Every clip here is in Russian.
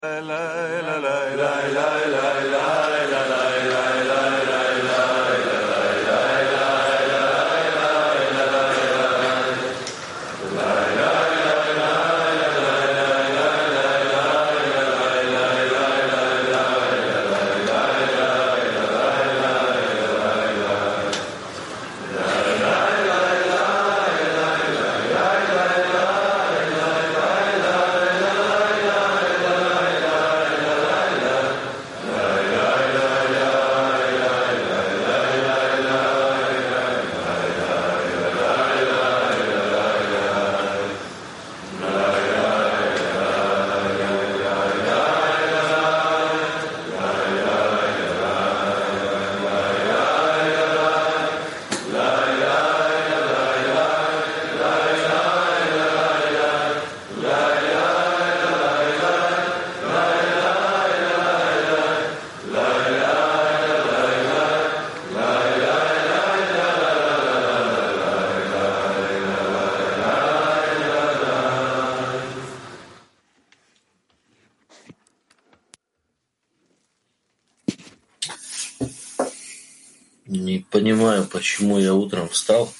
Не понимаю, почему я утром встал,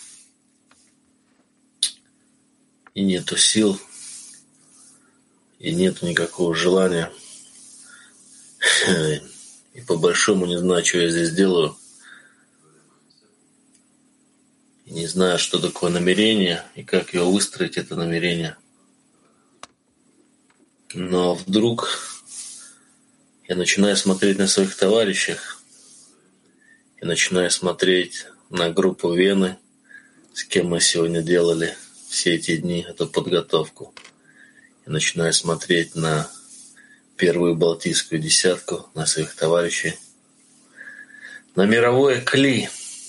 и нету сил, и нету никакого желания. И по-большому не знаю, что я здесь делаю. И не знаю, что такое намерение, и как его выстроить, это намерение. Но вдруг я начинаю смотреть на своих товарищах, и начинаю смотреть на группу Вены, с кем мы сегодня делали все эти дни эту подготовку. И начинаю смотреть на первую балтийскую десятку, на своих товарищей, на мировое Кли.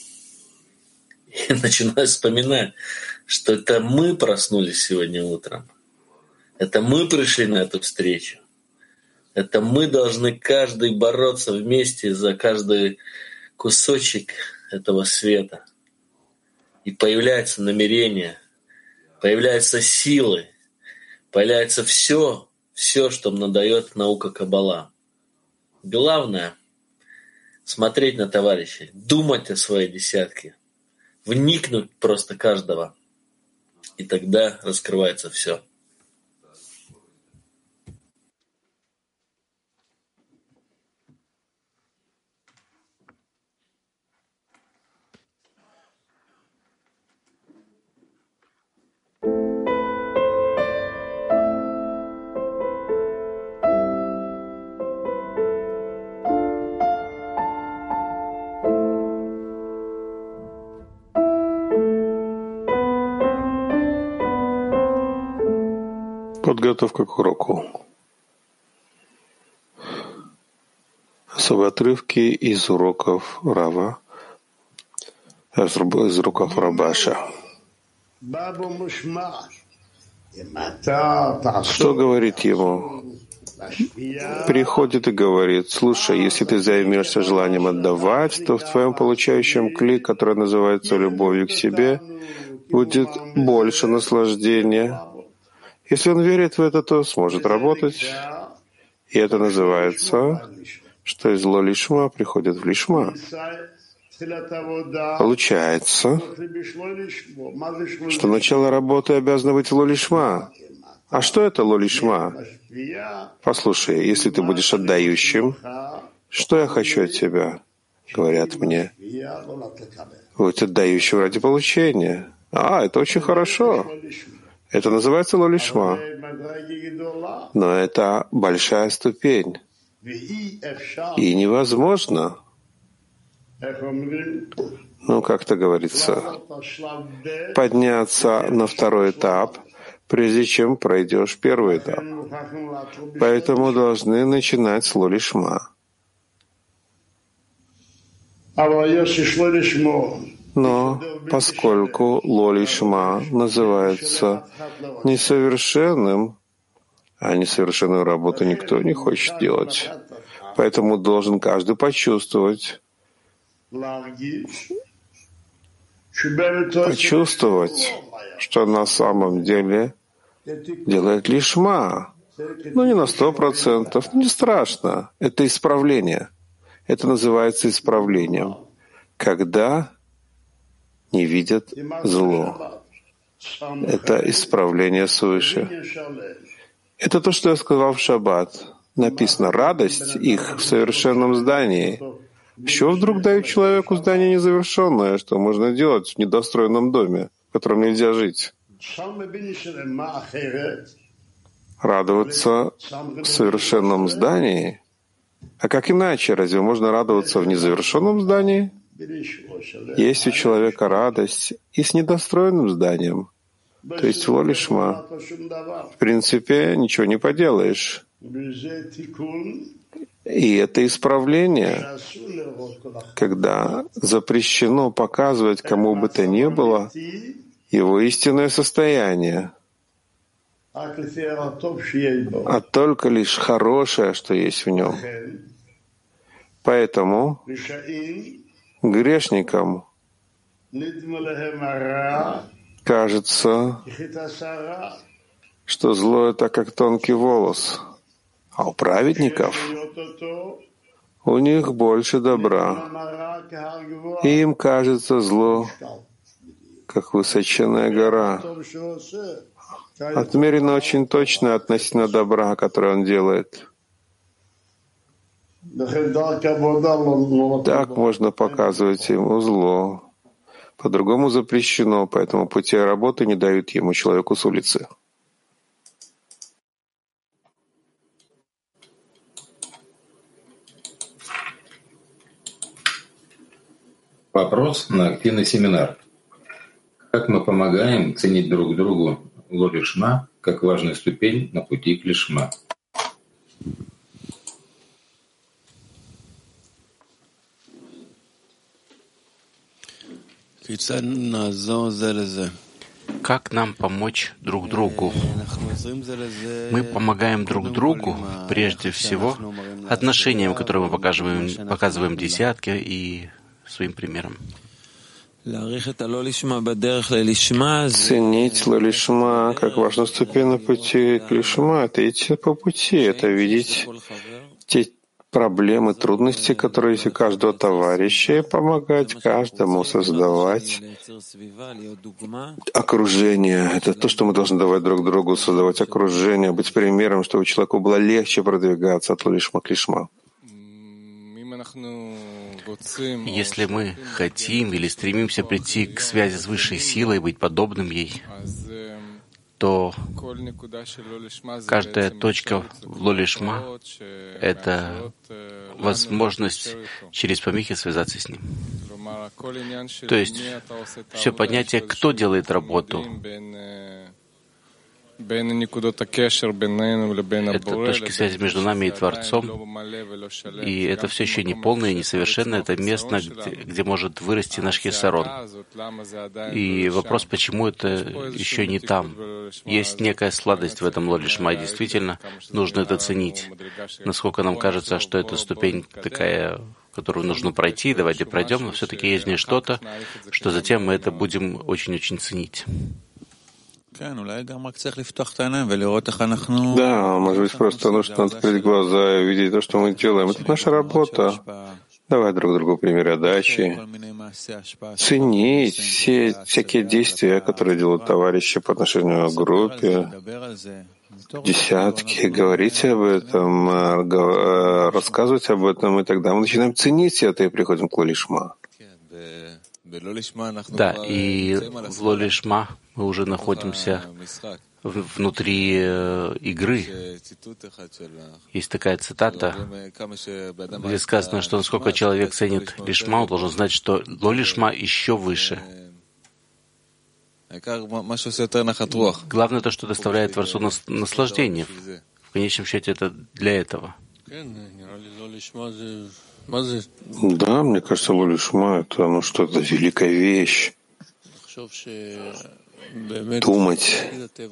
И начинаю вспоминать, что это мы проснулись сегодня утром. Это мы пришли на эту встречу. Это мы должны каждый бороться вместе за каждый кусочек этого света. И появляется намерение, появляются силы, появляется все, что нам дает наука Каббала. Главное — смотреть на товарищей, думать о своей десятке, вникнуть просто каждого. И тогда раскрывается все. Подготовка к уроку. Особые отрывки из уроков Рава, из уроков Рабаша. Что говорит ему? Приходит и говорит: слушай, если ты займешься желанием отдавать, то в твоем получающем кли, который называется любовью к себе, будет больше наслаждения. Если он верит в это, то сможет работать. И это называется, что из ло-лишма приходит в лишма. Получается, что начало работы обязано быть ло-лишма. А что это ло-лишма? Послушай, если ты будешь отдающим, что я хочу от тебя? Говорят мне: будь отдающим ради получения. Это очень хорошо. Это называется ло-лишма. Но это большая ступень. И невозможно, как-то говорится, подняться на второй этап, прежде чем пройдешь первый этап. Поэтому должны начинать с ло-лишма. Но поскольку ло-лишма называется несовершенным, а несовершенную работу никто не хочет делать, поэтому должен каждый почувствовать, что на самом деле делает лишма, Ну, не на 100%, не страшно. Это исправление. Это называется исправлением, когда не видят зло. Это исправление свыше. Это то, что я сказал в шаббат. Написано, радость их в совершенном здании. С чего вдруг дают человеку здание незавершенное, что можно делать в недостроенном доме, в котором нельзя жить? Радоваться в совершенном здании? А как иначе? Разве можно радоваться в незавершенном здании? Есть у человека радость и с недостроенным зданием, то есть в лолишма. В принципе, ничего не поделаешь. И это исправление, когда запрещено показывать кому бы то ни было его истинное состояние, а только лишь хорошее, что есть в нем. Поэтому грешникам кажется, что зло — это как тонкий волос, а у праведников у них больше добра. И им кажется зло, как высоченная гора, отмерено очень точно относительно добра, которое он делает. Так можно показывать ему зло. По-другому запрещено, поэтому пути работы не дают ему, человеку с улицы. Вопрос на активный семинар. Как мы помогаем ценить друг другу ло-лишма как важную ступень на пути к лишма? Как нам помочь друг другу? Мы помогаем друг другу прежде всего отношениям, которые мы показываем десятки и своим примером. Ценить лолишма как важную ступень на пути к лишма — это идти по пути, это видеть те проблемы, трудности, которые есть у каждого товарища, и помогать каждому создавать окружение. Это то, что мы должны давать друг другу, создавать окружение, быть примером, чтобы человеку было легче продвигаться от лолишма к лишма. Если мы хотим или стремимся прийти к связи с высшей силой, быть подобным ей, то каждая точка в лолишма — это возможность через помехи связаться с ним. То есть все понятие, кто делает работу, это точки связи между нами и Творцом, и это все еще не полное и несовершенное, это место, где может вырасти наш хисарон. И вопрос, почему это еще не там? Есть некая сладость в этом лолишма, и действительно нужно это ценить. Насколько нам кажется, что это ступень такая, которую нужно пройти, давайте пройдем, но все-таки есть в ней что-то, что затем мы это будем очень-очень ценить. Да, может быть, просто нужно открыть глаза и увидеть то, что мы делаем. Это наша работа. Давай друг другу примеры отдачи. Ценить все всякие действия, которые делают товарищи по отношению к группе, десятки, говорить об этом, рассказывать об этом, и тогда мы начинаем ценить это и приходим к лолишма. Да, и в лолишма мы уже находимся внутри игры. Есть такая цитата, где сказано, что насколько человек ценит лишма, он должен знать, что лолишма еще выше. Главное то, что доставляет Творцу наслаждение. В конечном счете это для этого. Да, мне кажется, лолишма — это что-то великая вещь. Думать,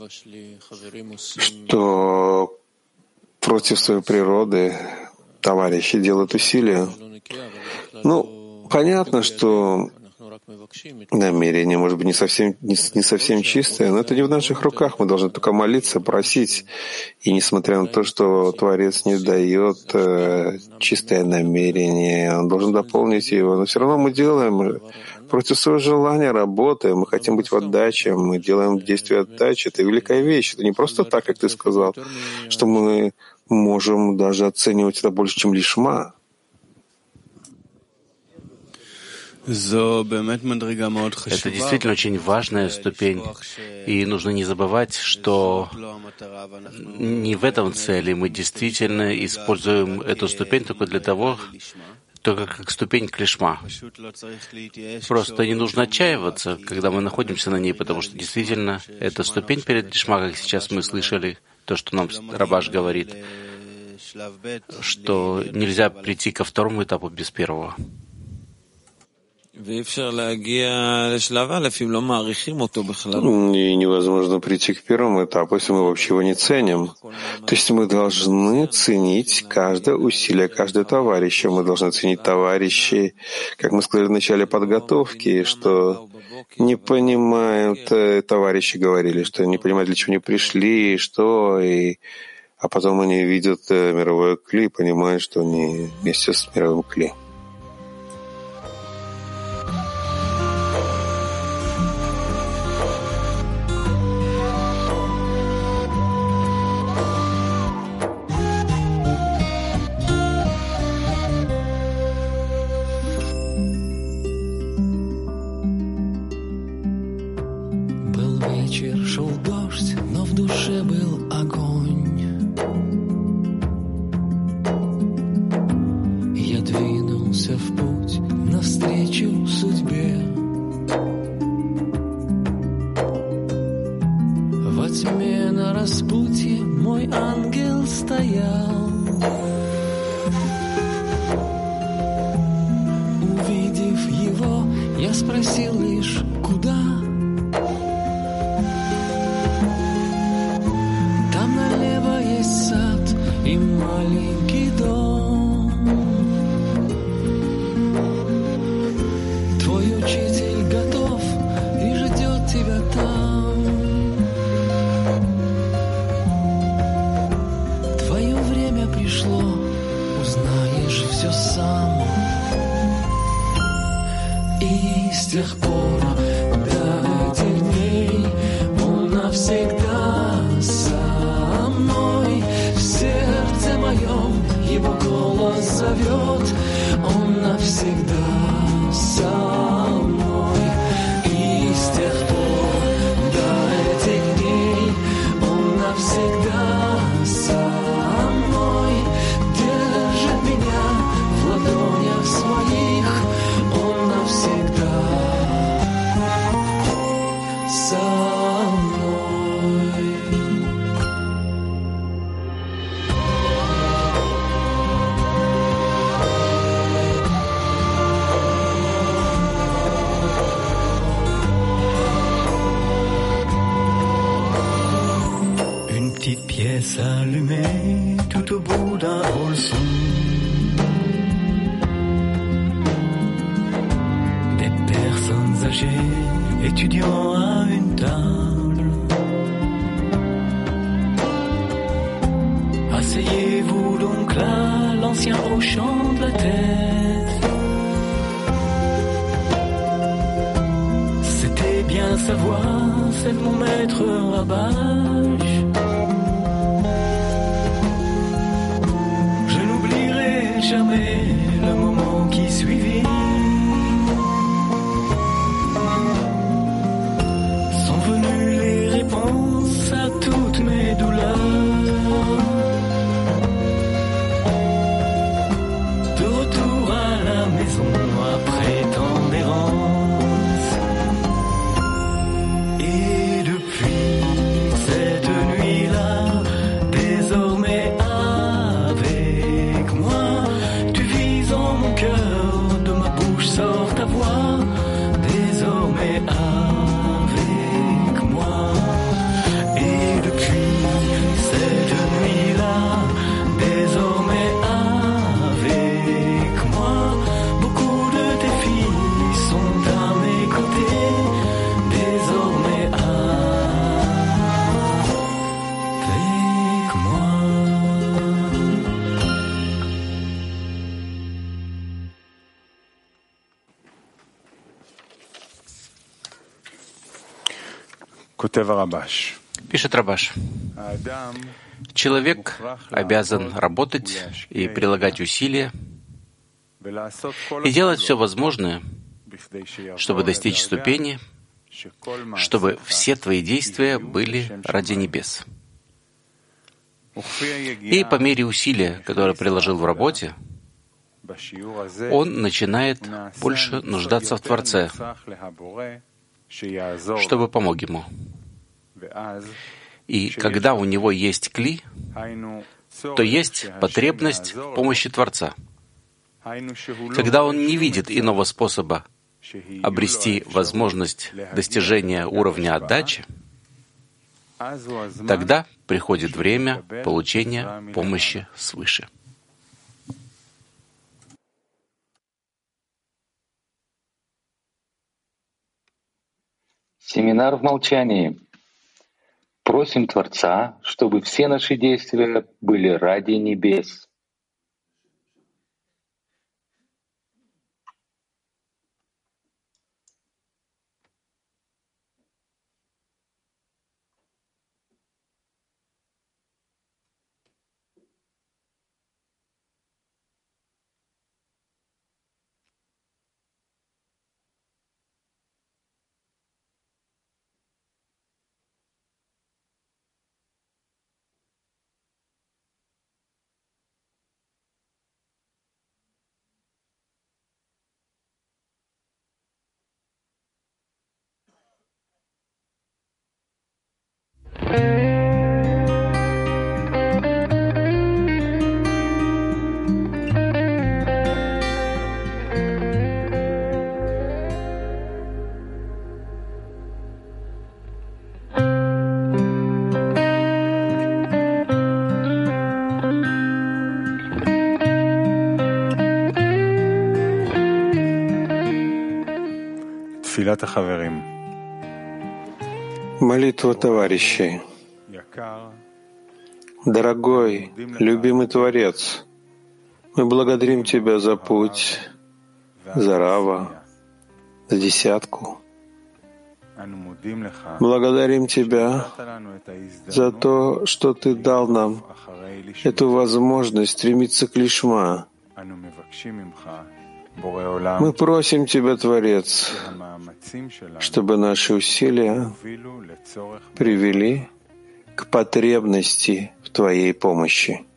что против своей природы товарищи делают усилия. Понятно, что намерение, может быть, не совсем чистое, но это не в наших руках. Мы должны только молиться, просить. И несмотря на то, что Творец не дает чистое намерение, Он должен дополнить его, но все равно мы делаем против своего желания, работаем, мы хотим быть в отдаче, мы делаем действие отдачи. Это великая вещь. Это не просто так, как ты сказал, что мы можем даже оценивать это больше, чем лишма. Это действительно очень важная ступень, и нужно не забывать, что не в этом цели. Мы действительно используем эту ступень только как ступень к лишма. Просто не нужно отчаиваться, когда мы находимся на ней, потому что действительно это ступень перед лишма, как сейчас мы слышали, то, что нам Рабаш говорит, что нельзя прийти ко второму этапу без первого. И невозможно прийти к первому этапу, если мы вообще его не ценим. То есть мы должны ценить каждое усилие, каждого товарища. Мы должны ценить товарищей, как мы сказали в начале подготовки, что не понимают, товарищи говорили, что не понимают, для чего они пришли, а потом они видят мировое кли и понимают, что они вместе с мировым кли. Шел дождь, но в душе был огонь. Я двинулся в путь навстречу судьбе. Во тьме на распутье мой ангел стоял. Увидев его, я спросил лишь, куда? И маленький дом. Твой учитель готов и ждет тебя там. Твое время пришло, узнаешь все сам. И с тех пор до этих дней он навсегда со мной. В сердце моем его голос зовет, он навсегда со мной. И с тех пор до этих дней он навсегда со мной. Держит меня в ладонях своих, он навсегда со мной. Petite pièce allumée tout au bout d'un hall sombre. Des personnes âgées, étudiants à une table. Asseyez-vous donc là, l'ancien hochant de la tête. C'était bien sa voix, celle de mon maître Rabash. Jamais le moment qui suivit. Sont venues les réponses à toutes mes douleurs. De retour à la maison après tant d'errance. Et depuis cette nuit Пишет Рабаш. Человек обязан работать и прилагать усилия и делать все возможное, чтобы достичь ступени, чтобы все твои действия были ради небес. И по мере усилия, которое приложил в работе, он начинает больше нуждаться в Творце, чтобы помог ему. И когда у него есть кли, то есть потребность в помощи Творца. Когда он не видит иного способа обрести возможность достижения уровня отдачи, тогда приходит время получения помощи свыше. Семинар в молчании. Просим Творца, чтобы все наши действия были ради небес. Молитва товарищей. Дорогой, любимый Творец, мы благодарим Тебя за путь, за Рава, за десятку. Благодарим Тебя за то, что Ты дал нам эту возможность стремиться к лишма. Мы просим Тебя, Творец, чтобы наши усилия привели к потребности в Твоей помощи.